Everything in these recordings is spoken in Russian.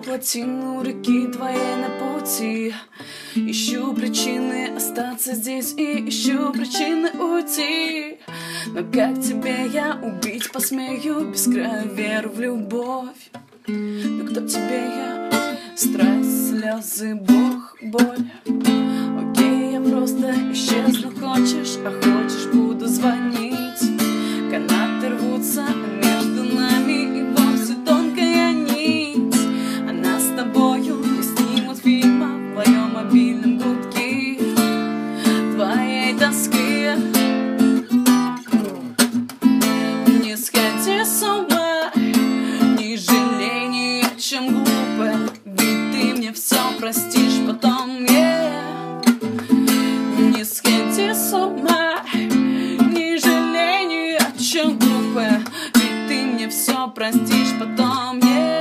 плотину реки твоей на пути. Ищу причины остаться здесь и ищу причины уйти. Но как тебе я убить посмею без края веру в любовь? Но кто тебе я? Страсть, слезы, Бог, боль. Окей, я просто исчезну, хочешь, а хочешь буду звонить. Канаты рвутся между нами и вовсе тонкая нить. А нас с тобою не снимут фильма в твоем мобильном гудке твоей тоски. Не сходи с ума, не жалей ни о чем глупо, ведь ты мне все простишь потом, Не сходи с ума, не жалей ни о чем глупо, ведь ты мне все простишь потом,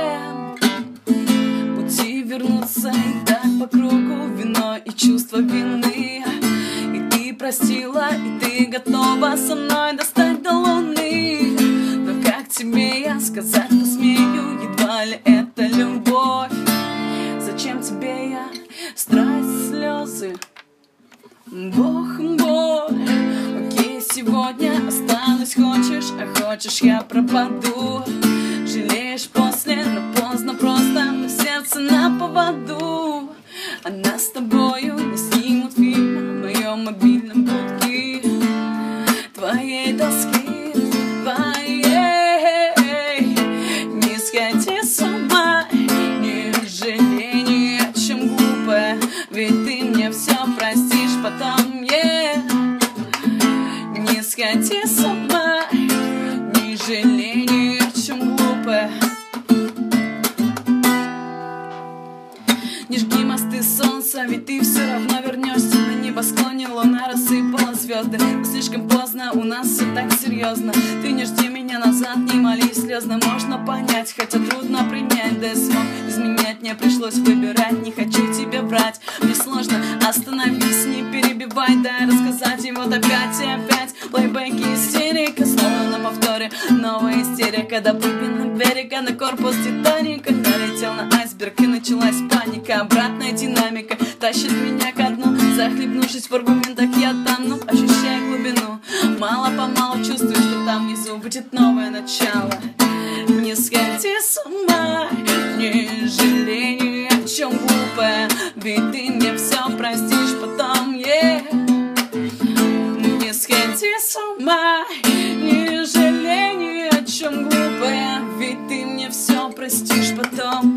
Пути вернуться и так по кругу, вино и чувство вины. И ты простила, и ты готова со мной достать до луны. Но как тебе я сказать посмею, едва ли это любовь? Зачем тебе я? Страсть, слезы, Бог, боль. Окей, сегодня останусь, хочешь, а хочешь я пропаду. Жалеешь после, но поздно просто, но сердце на поводу. А нас с тобою не снимут фильм в моем мобильном гудке твоей тоски, твоей. Не сходи с ума, не жалей ни о чем глупо, ведь ты мне все простишь потом, Не сходи с ума, не жалей ни о чем глупо. Не жги мосты солнца, ведь ты все равно вернешься. На небосклоне луна рассыпала звезды. Но слишком поздно, у нас все так серьезно. Ты не жди меня назад, не молись слезно. Можно понять, хотя трудно принять. Да я смог изменять, мне пришлось выбирать. Не хочу тебе врать, мне сложно. Остановись, не перебивай, дай рассказать. И вот опять и опять плейбэки, истерика, снова на повторе новая истерика. Доплыли на берег, а на корпус Титаника налетел на айсберг и началась паника. Обратная динамика тащит меня ко дну. Захлебнувшись в аргументах, я тону, ощущая глубину. Мало-помалу чувствую, что там внизу будет новое начало. Не сходи с ума, не жалей ни о чем глупо, ведь ты мне все простишь потом, Не сходи с ума, не жалей ни о чем глупо, ведь ты мне все простишь потом.